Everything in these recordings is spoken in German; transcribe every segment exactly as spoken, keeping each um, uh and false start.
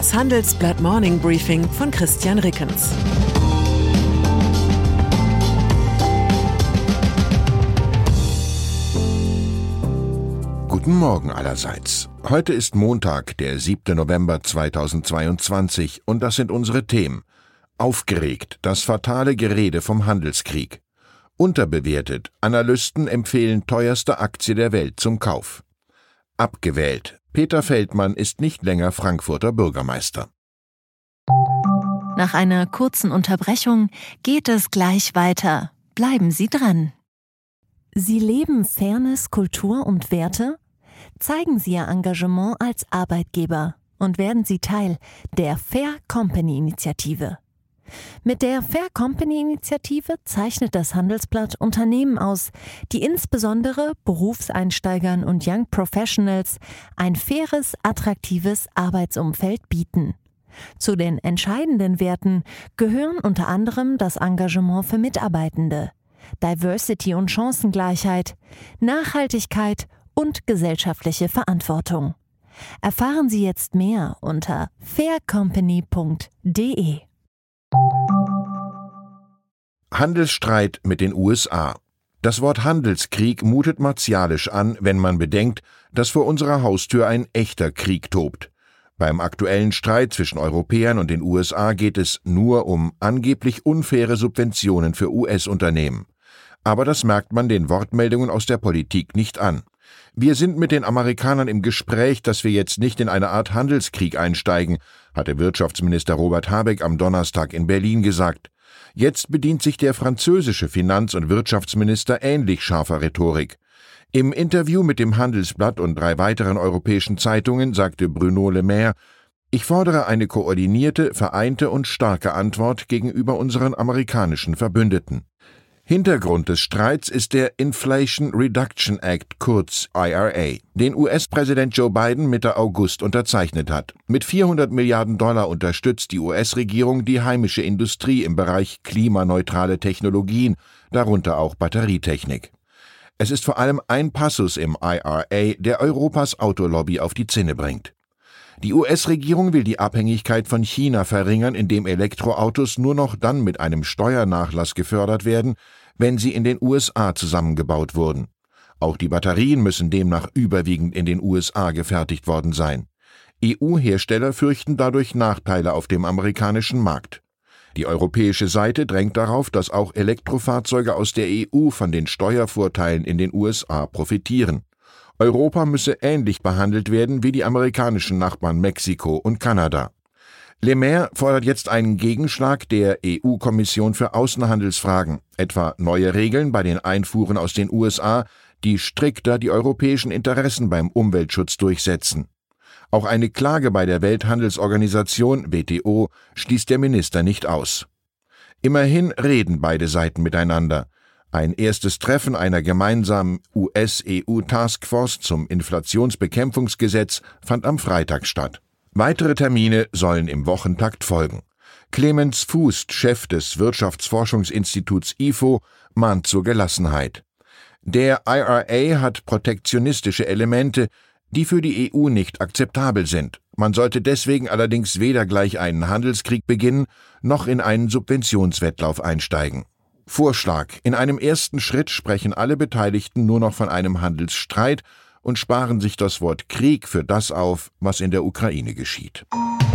Das Handelsblatt Morning Briefing von Christian Rickens. Guten Morgen allerseits. Heute ist Montag, der siebte November zweitausendzweiundzwanzig, und das sind unsere Themen. Aufgeregt, das fatale Gerede vom Handelskrieg. Unterbewertet, Analysten empfehlen teuerste Aktie der Welt zum Kauf. Abgewählt, Peter Feldmann ist nicht länger Frankfurter Bürgermeister. Nach einer kurzen Unterbrechung geht es gleich weiter. Bleiben Sie dran. Sie leben Fairness, Kultur und Werte? Zeigen Sie Ihr Engagement als Arbeitgeber und werden Sie Teil der Fair Company Initiative. Mit der Fair Company Initiative zeichnet das Handelsblatt Unternehmen aus, die insbesondere Berufseinsteigern und Young Professionals ein faires, attraktives Arbeitsumfeld bieten. Zu den entscheidenden Werten gehören unter anderem das Engagement für Mitarbeitende, Diversity und Chancengleichheit, Nachhaltigkeit und gesellschaftliche Verantwortung. Erfahren Sie jetzt mehr unter fair company punkt de. Handelsstreit mit den U S A. Das Wort Handelskrieg mutet martialisch an, wenn man bedenkt, dass vor unserer Haustür ein echter Krieg tobt. Beim aktuellen Streit zwischen Europäern und den U S A geht es nur um angeblich unfaire Subventionen für U S-Unternehmen. Aber das merkt man den Wortmeldungen aus der Politik nicht an. Wir sind mit den Amerikanern im Gespräch, dass wir jetzt nicht in eine Art Handelskrieg einsteigen, hatte Wirtschaftsminister Robert Habeck am Donnerstag in Berlin gesagt. Jetzt bedient sich der französische Finanz- und Wirtschaftsminister ähnlich scharfer Rhetorik. Im Interview mit dem Handelsblatt und drei weiteren europäischen Zeitungen sagte Bruno Le Maire: Ich fordere eine koordinierte, vereinte und starke Antwort gegenüber unseren amerikanischen Verbündeten. Hintergrund des Streits ist der Inflation Reduction Act, kurz I R A, den U S-Präsident Joe Biden Mitte August unterzeichnet hat. Mit vierhundert Milliarden Dollar unterstützt die U S-Regierung die heimische Industrie im Bereich klimaneutrale Technologien, darunter auch Batterietechnik. Es ist vor allem ein Passus im I R A, der Europas Autolobby auf die Zinne bringt. Die U S-Regierung will die Abhängigkeit von China verringern, indem Elektroautos nur noch dann mit einem Steuernachlass gefördert werden, wenn sie in den U S A zusammengebaut wurden. Auch die Batterien müssen demnach überwiegend in den U S A gefertigt worden sein. E U-Hersteller fürchten dadurch Nachteile auf dem amerikanischen Markt. Die europäische Seite drängt darauf, dass auch Elektrofahrzeuge aus der E U von den Steuervorteilen in den U S A profitieren. Europa müsse ähnlich behandelt werden wie die amerikanischen Nachbarn Mexiko und Kanada. Le Maire fordert jetzt einen Gegenschlag der E U-Kommission für Außenhandelsfragen, etwa neue Regeln bei den Einfuhren aus den U S A, die strikter die europäischen Interessen beim Umweltschutz durchsetzen. Auch eine Klage bei der Welthandelsorganisation W T O schließt der Minister nicht aus. Immerhin reden beide Seiten miteinander. Ein erstes Treffen einer gemeinsamen U S-E U-Taskforce zum Inflationsbekämpfungsgesetz fand am Freitag statt. Weitere Termine sollen im Wochentakt folgen. Clemens Fuest, Chef des Wirtschaftsforschungsinstituts I F O, mahnt zur Gelassenheit. Der I R A hat protektionistische Elemente, die für die E U nicht akzeptabel sind. Man sollte deswegen allerdings weder gleich einen Handelskrieg beginnen, noch in einen Subventionswettlauf einsteigen. Vorschlag: In einem ersten Schritt sprechen alle Beteiligten nur noch von einem Handelsstreit und sparen sich das Wort Krieg für das auf, was in der Ukraine geschieht.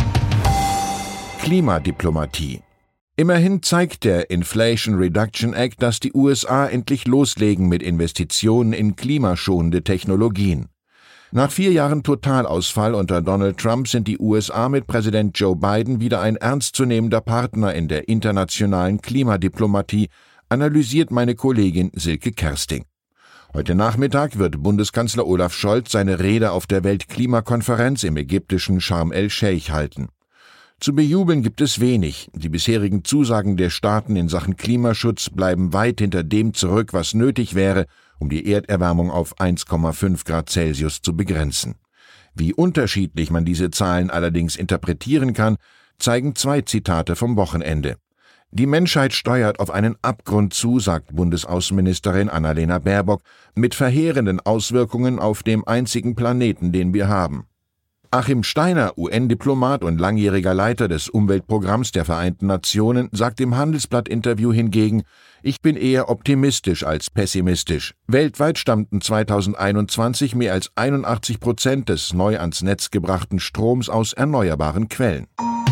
Klimadiplomatie. Immerhin zeigt der Inflation Reduction Act, dass die U S A endlich loslegen mit Investitionen in klimaschonende Technologien. Nach vier Jahren Totalausfall unter Donald Trump sind die U S A mit Präsident Joe Biden wieder ein ernstzunehmender Partner in der internationalen Klimadiplomatie, analysiert meine Kollegin Silke Kersting. Heute Nachmittag wird Bundeskanzler Olaf Scholz seine Rede auf der Weltklimakonferenz im ägyptischen Sharm el-Sheikh halten. Zu bejubeln gibt es wenig. Die bisherigen Zusagen der Staaten in Sachen Klimaschutz bleiben weit hinter dem zurück, was nötig wäre, um die Erderwärmung auf eins Komma fünf Grad Celsius zu begrenzen. Wie unterschiedlich man diese Zahlen allerdings interpretieren kann, zeigen zwei Zitate vom Wochenende. Die Menschheit steuert auf einen Abgrund zu, sagt Bundesaußenministerin Annalena Baerbock, mit verheerenden Auswirkungen auf dem einzigen Planeten, den wir haben. Achim Steiner, U N-Diplomat und langjähriger Leiter des Umweltprogramms der Vereinten Nationen, sagt im Handelsblatt-Interview hingegen: Ich bin eher optimistisch als pessimistisch. Weltweit stammten zweitausendeinundzwanzig mehr als einundachtzig Prozent des neu ans Netz gebrachten Stroms aus erneuerbaren Quellen.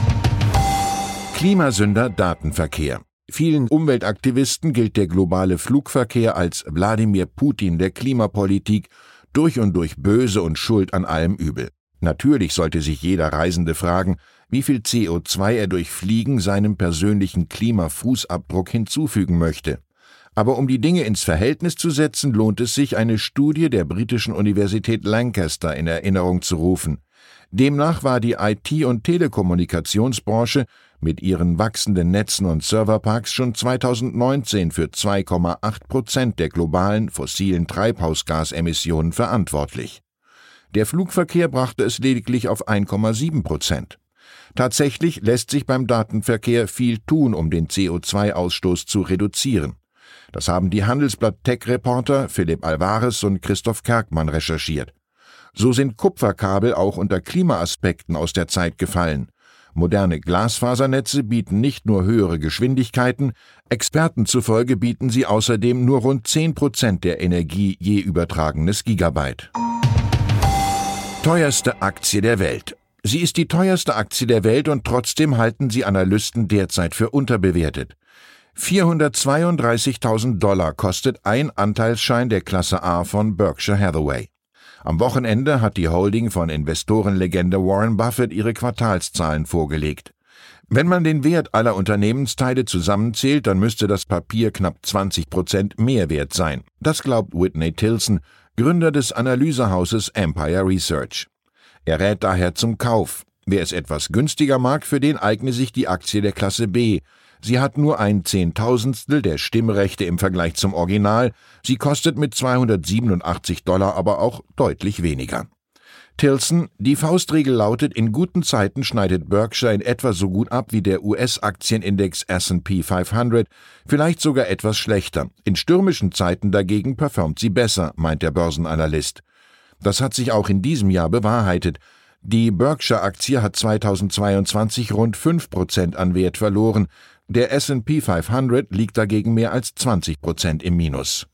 Klimasünder Datenverkehr. Vielen Umweltaktivisten gilt der globale Flugverkehr als Wladimir Putin der Klimapolitik, durch und durch böse und schuld an allem Übel. Natürlich sollte sich jeder Reisende fragen, wie viel C O zwei er durch Fliegen seinem persönlichen Klimafußabdruck hinzufügen möchte. Aber um die Dinge ins Verhältnis zu setzen, lohnt es sich, eine Studie der britischen Universität Lancaster in Erinnerung zu rufen. Demnach war die I T- und Telekommunikationsbranche mit ihren wachsenden Netzen und Serverparks schon zweitausendneunzehn für zwei Komma acht Prozent der globalen fossilen Treibhausgasemissionen verantwortlich. Der Flugverkehr brachte es lediglich auf ein Komma sieben Prozent. Tatsächlich lässt sich beim Datenverkehr viel tun, um den C O zwei Ausstoß zu reduzieren. Das haben die Handelsblatt-Tech-Reporter Philipp Alvarez und Christoph Kerkmann recherchiert. So sind Kupferkabel auch unter Klimaaspekten aus der Zeit gefallen. Moderne Glasfasernetze bieten nicht nur höhere Geschwindigkeiten, Experten zufolge bieten sie außerdem nur rund zehn Prozent der Energie je übertragenes Gigabyte. Teuerste Aktie der Welt. Sie ist die teuerste Aktie der Welt und trotzdem halten sie Analysten derzeit für unterbewertet. vierhundertzweiunddreißigtausend Dollar kostet ein Anteilsschein der Klasse A von Berkshire Hathaway. Am Wochenende hat die Holding von Investorenlegende Warren Buffett ihre Quartalszahlen vorgelegt. Wenn man den Wert aller Unternehmensteile zusammenzählt, dann müsste das Papier knapp zwanzig Prozent mehr wert sein. Das glaubt Whitney Tilson, Gründer des Analysehauses Empire Research. Er rät daher zum Kauf. Wer es etwas günstiger mag, für den eigne sich die Aktie der Klasse B. Sie hat nur ein Zehntausendstel der Stimmrechte im Vergleich zum Original. Sie kostet mit zweihundertsiebenundachtzig Dollar aber auch deutlich weniger. Tilson: Die Faustregel lautet, in guten Zeiten schneidet Berkshire in etwa so gut ab wie der U S-Aktienindex S and P fünfhundert, vielleicht sogar etwas schlechter. In stürmischen Zeiten dagegen performt sie besser, meint der Börsenanalyst. Das hat sich auch in diesem Jahr bewahrheitet. Die Berkshire-Aktie hat zweitausendzweiundzwanzig rund fünf Prozent an Wert verloren. Der S and P fünfhundert liegt dagegen mehr als zwanzig Prozent im Minus.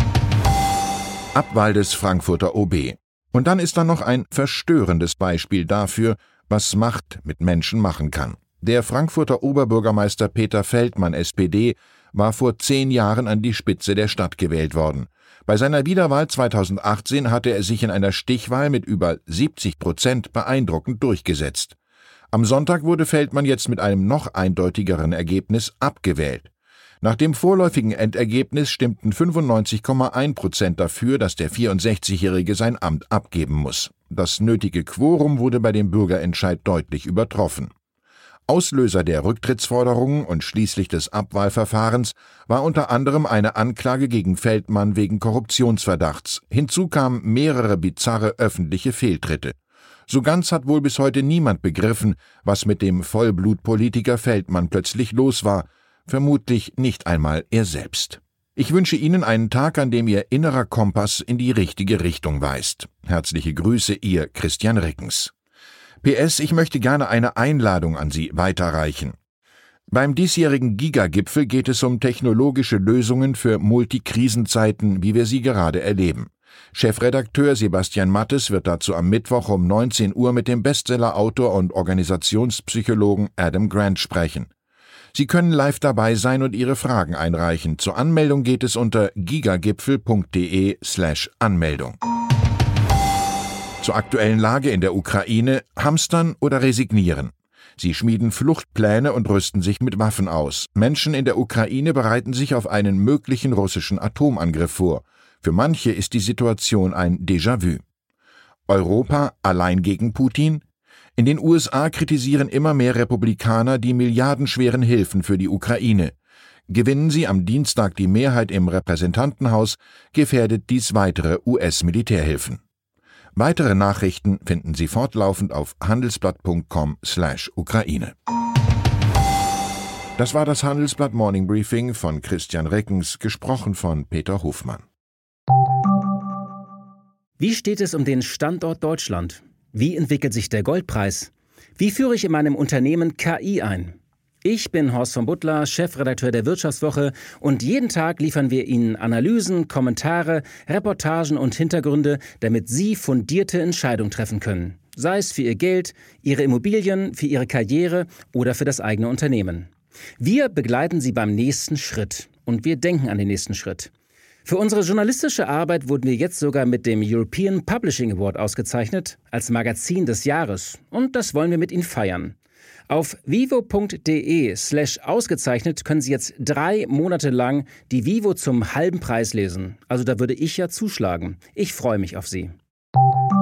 Abwahl des Frankfurter O B. Und dann ist da noch ein verstörendes Beispiel dafür, was Macht mit Menschen machen kann. Der Frankfurter Oberbürgermeister Peter Feldmann, S P D, war vor zehn Jahren an die Spitze der Stadt gewählt worden. Bei seiner Wiederwahl zweitausendachtzehn hatte er sich in einer Stichwahl mit über siebzig Prozent beeindruckend durchgesetzt. Am Sonntag wurde Feldmann jetzt mit einem noch eindeutigeren Ergebnis abgewählt. Nach dem vorläufigen Endergebnis stimmten fünfundneunzig Komma eins Prozent dafür, dass der vierundsechzigjährige sein Amt abgeben muss. Das nötige Quorum wurde bei dem Bürgerentscheid deutlich übertroffen. Auslöser der Rücktrittsforderungen und schließlich des Abwahlverfahrens war unter anderem eine Anklage gegen Feldmann wegen Korruptionsverdachts. Hinzu kamen mehrere bizarre öffentliche Fehltritte. So ganz hat wohl bis heute niemand begriffen, was mit dem Vollblutpolitiker Feldmann plötzlich los war. Vermutlich nicht einmal er selbst. Ich wünsche Ihnen einen Tag, an dem Ihr innerer Kompass in die richtige Richtung weist. Herzliche Grüße, Ihr Christian Rickens. P S. Ich möchte gerne eine Einladung an Sie weiterreichen. Beim diesjährigen Giga-Gipfel geht es um technologische Lösungen für Multikrisenzeiten, wie wir sie gerade erleben. Chefredakteur Sebastian Mattes wird dazu am Mittwoch um neunzehn Uhr mit dem Bestseller-Autor und Organisationspsychologen Adam Grant sprechen. Sie können live dabei sein und Ihre Fragen einreichen. Zur Anmeldung geht es unter gigagipfel.de slash Anmeldung. Zur aktuellen Lage in der Ukraine: Hamstern oder resignieren. Sie schmieden Fluchtpläne und rüsten sich mit Waffen aus. Menschen in der Ukraine bereiten sich auf einen möglichen russischen Atomangriff vor. Für manche ist die Situation ein Déjà-vu. Europa allein gegen Putin? In den U S A kritisieren immer mehr Republikaner die milliardenschweren Hilfen für die Ukraine. Gewinnen sie am Dienstag die Mehrheit im Repräsentantenhaus, gefährdet dies weitere U S-Militärhilfen. Weitere Nachrichten finden Sie fortlaufend auf handelsblatt punkt com slash Ukraine. Das war das Handelsblatt Morning Briefing von Christian Rickens, gesprochen von Peter Hofmann. Wie steht es um den Standort Deutschland? Wie entwickelt sich der Goldpreis? Wie führe ich in meinem Unternehmen K I ein? Ich bin Horst von Butler, Chefredakteur der Wirtschaftswoche, und jeden Tag liefern wir Ihnen Analysen, Kommentare, Reportagen und Hintergründe, damit Sie fundierte Entscheidungen treffen können. Sei es für Ihr Geld, Ihre Immobilien, für Ihre Karriere oder für das eigene Unternehmen. Wir begleiten Sie beim nächsten Schritt und wir denken an den nächsten Schritt. Für unsere journalistische Arbeit wurden wir jetzt sogar mit dem European Publishing Award ausgezeichnet, als Magazin des Jahres, und das wollen wir mit Ihnen feiern. Auf vivo.de slash ausgezeichnet können Sie jetzt drei Monate lang die Vivo zum halben Preis lesen. Also da würde ich ja zuschlagen. Ich freue mich auf Sie.